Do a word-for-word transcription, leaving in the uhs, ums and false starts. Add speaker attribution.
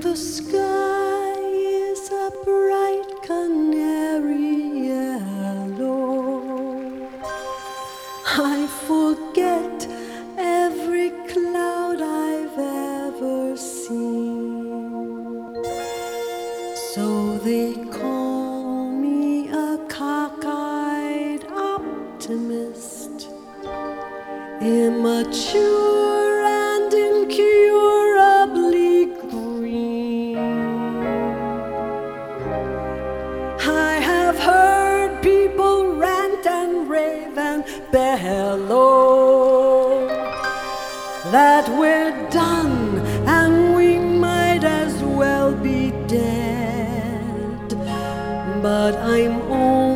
Speaker 1: the sky is a bright canary yellow. I forget every cloud I've ever seen. So they call me a cockeyed optimist, immature and incurably green. I have heard people rant and rave and bellow that we're done and we might as well be dead. But I'm